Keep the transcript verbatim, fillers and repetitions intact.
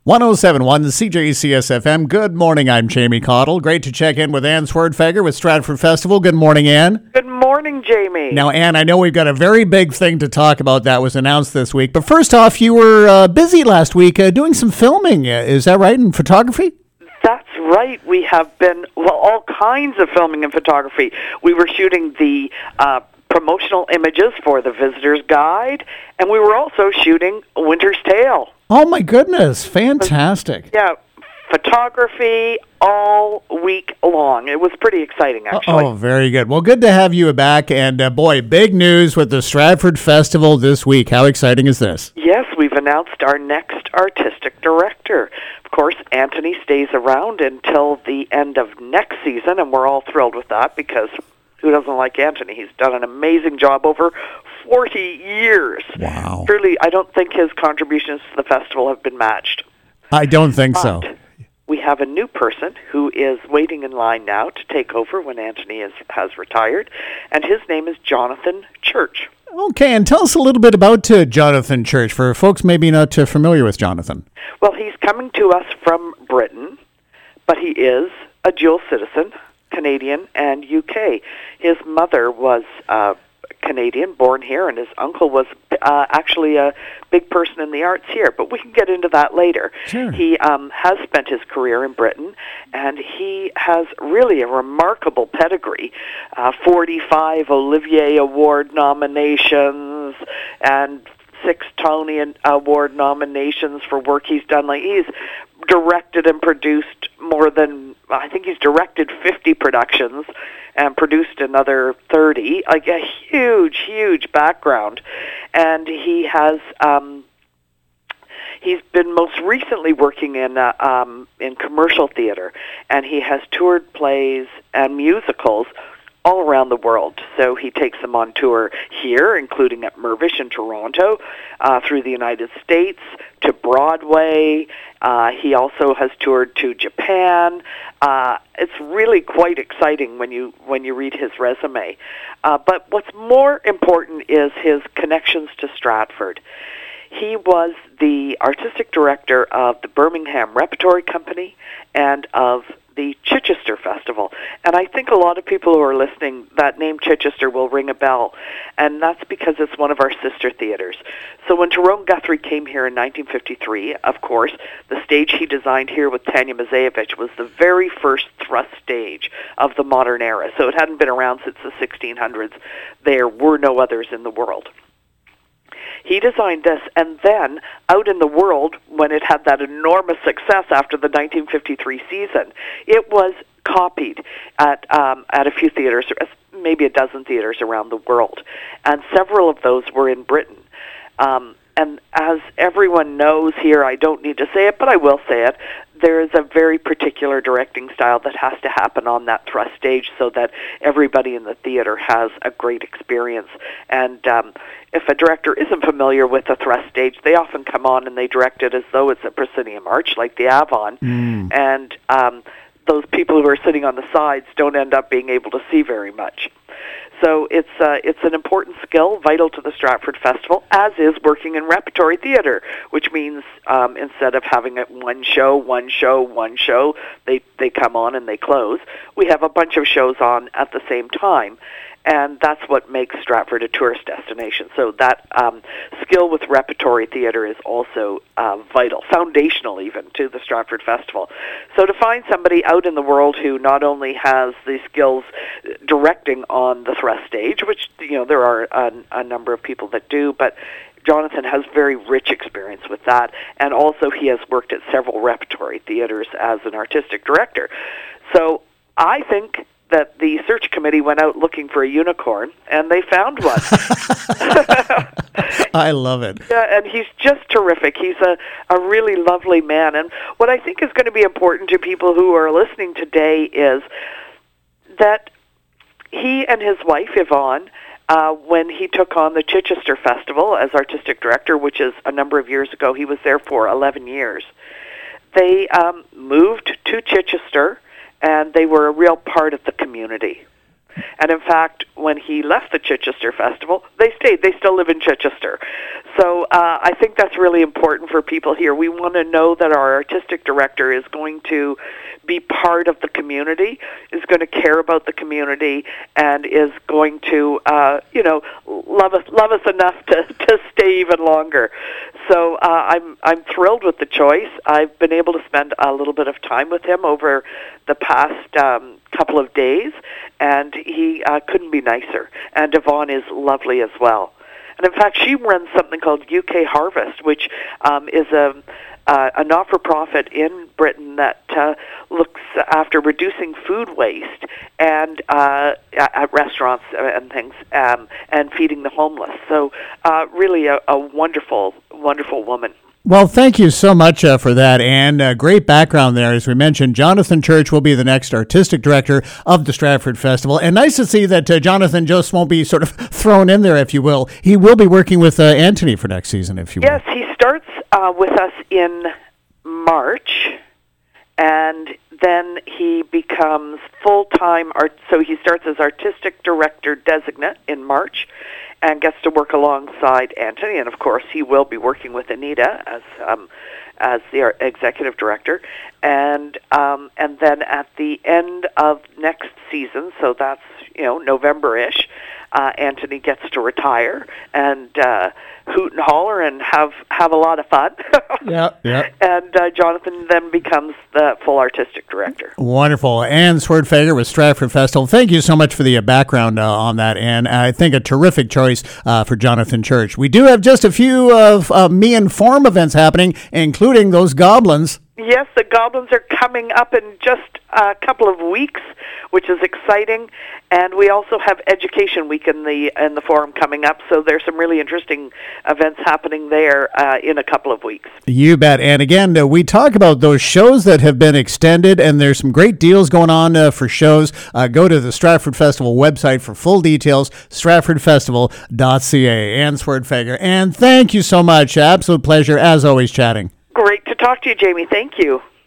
one oh seven point one, the C J C S F M. Good morning, I'm Jamie Cottle. Great to check in with Ann Swerdfager with Stratford Festival. Good morning, Ann. Good morning, Jamie. Now, Ann, I know we've got a very big thing to talk about that was announced this week. But first off, you were uh, busy last week uh, doing some filming. Uh, is that right, in photography? That's right. We have been, well, all kinds of filming and photography. We were shooting the uh, promotional images for the Visitor's Guide, and we were also shooting Winter's Tale. Oh, my goodness. Fantastic. Yeah, photography all week long. It was pretty exciting, actually. Oh, very good. Well, good to have you back. And, uh, boy, big news with the Stratford Festival this week. How exciting is this? Yes, we've announced our next artistic director. Of course, Anthony stays around until the end of next season, and we're all thrilled with that because who doesn't like Anthony? He's done an amazing job over forty years. Wow. Truly, I don't think his contributions to the festival have been matched. I don't think but so. We have a new person who is waiting in line now to take over when Anthony is, has retired, and his name is Jonathan Church. Okay, and tell us a little bit about uh, Jonathan Church, for folks maybe not uh, familiar with Jonathan. Well, he's coming to us from Britain, but he is a dual citizen, Canadian and U K. His mother was uh, Canadian, born here, and his uncle was uh, actually a big person in the arts here, but we can get into that later. Sure. He um, has spent his career in Britain, and he has really a remarkable pedigree, uh, forty-five Olivier Award nominations, and six Tony Award nominations for work he's done. Like, he's directed and produced more than, I think he's directed fifty productions and produced another thirty, like a huge, huge background. And he has, um, he's been most recently working in uh, um, in commercial theater, and he has toured plays and musicals all around the world. So he takes them on tour here, including at Mirvish in Toronto, uh, through the United States, to Broadway. Uh, he also has toured to Japan. Uh, it's really quite exciting when you when you read his resume. Uh, but what's more important is his connections to Stratford. He was the artistic director of the Birmingham Repertory Company and of the Chichester Festival. And I think a lot of people who are listening, that name Chichester will ring a bell. And that's because it's one of our sister theaters. So when Tyrone Guthrie came here in nineteen fifty-three, of course, the stage he designed here with Tanya Mazejevich was the very first thrust stage of the modern era. So it hadn't been around since the sixteen hundreds. There were no others in the world. He designed this, and then out in the world, when it had that enormous success after the nineteen fifty-three season, it was copied at um, at a few theaters, maybe a dozen theaters around the world, and several of those were in Britain. Um, and as everyone knows here, I don't need to say it, but I will say it, there is a very particular directing style that has to happen on that thrust stage so that everybody in the theater has a great experience. And um, if a director isn't familiar with the thrust stage, they often come on and they direct it as though it's a proscenium arch, like the Avon. Mm. And um, those people who are sitting on the sides don't end up being able to see very much. So it's uh, it's an important skill, vital to the Stratford Festival, as is working in repertory theater, which means um, instead of having it one show, one show, one show, they, they come on and they close. We have a bunch of shows on at the same time, and that's what makes Stratford a tourist destination. So that um, skill with repertory theater is also uh, vital, foundational even, to the Stratford Festival. So to find somebody out in the world who not only has the skills directing on the thrust stage, which, you know, there are a, a number of people that do, but Jonathan has very rich experience with that, and also he has worked at several repertory theaters as an artistic director. So I think that the search committee went out looking for a unicorn, and they found one. I love it. Yeah, and he's just terrific. He's a, a really lovely man. And what I think is going to be important to people who are listening today is that he and his wife, Yvonne, uh, when he took on the Chichester Festival as artistic director, which is a number of years ago, he was there for eleven years, they um, moved to Chichester, and they were a real part of the community. And in fact, when he left the Chichester Festival, they stayed. They still live in Chichester. So uh, I think that's really important for people here. We want to know that our artistic director is going to be part of the community, is going to care about the community, and is going to, uh, you know, love us love us enough to, to stay even longer. So uh, I'm I'm thrilled with the choice. I've been able to spend a little bit of time with him over the past um, couple of days, and he uh, couldn't be nicer. And Yvonne is lovely as well. And in fact, she runs something called U K Harvest, which um, is a Uh, a not-for-profit in Britain that uh, looks after reducing food waste and uh, at restaurants and things, um, and feeding the homeless. So uh, really a, a wonderful, wonderful woman. Well, thank you so much uh, for that, Anne. Uh, great background there. As we mentioned, Jonathan Church will be the next artistic director of the Stratford Festival. And nice to see that uh, Jonathan just won't be sort of thrown in there, if you will. He will be working with uh, Anthony for next season, if you will. Yes, he starts uh, with us in March, and then he becomes full-time art. So he starts as artistic director designate in March, and gets to work alongside Anthony, and of course he will be working with Anita as um, as the executive director, and um, and then at the end of next season, so that's you know November-ish, uh, Anthony gets to retire and uh, hoot and holler and have have a lot of fun. Yeah, yeah. And uh, Jonathan then becomes the full artistic director. Wonderful. Anne Swerdfager with Stratford Festival. Thank you so much for the uh, background uh, on that, Anne. I think a terrific choice uh, for Jonathan Church. We do have just a few of uh, Me Inform events happening, including those goblins. Yes, the Goblins are coming up in just a couple of weeks, which is exciting. And we also have Education Week in the in the forum coming up, so there's some really interesting events happening there uh, in a couple of weeks. You bet. And again, uh, we talk about those shows that have been extended, and there's some great deals going on uh, for shows. Uh, go to the Stratford Festival website for full details, stratford festival dot c a. Anne Swerdfager. And thank you so much. Absolute pleasure, as always, chatting. Great to talk to you, Jamie. Thank you.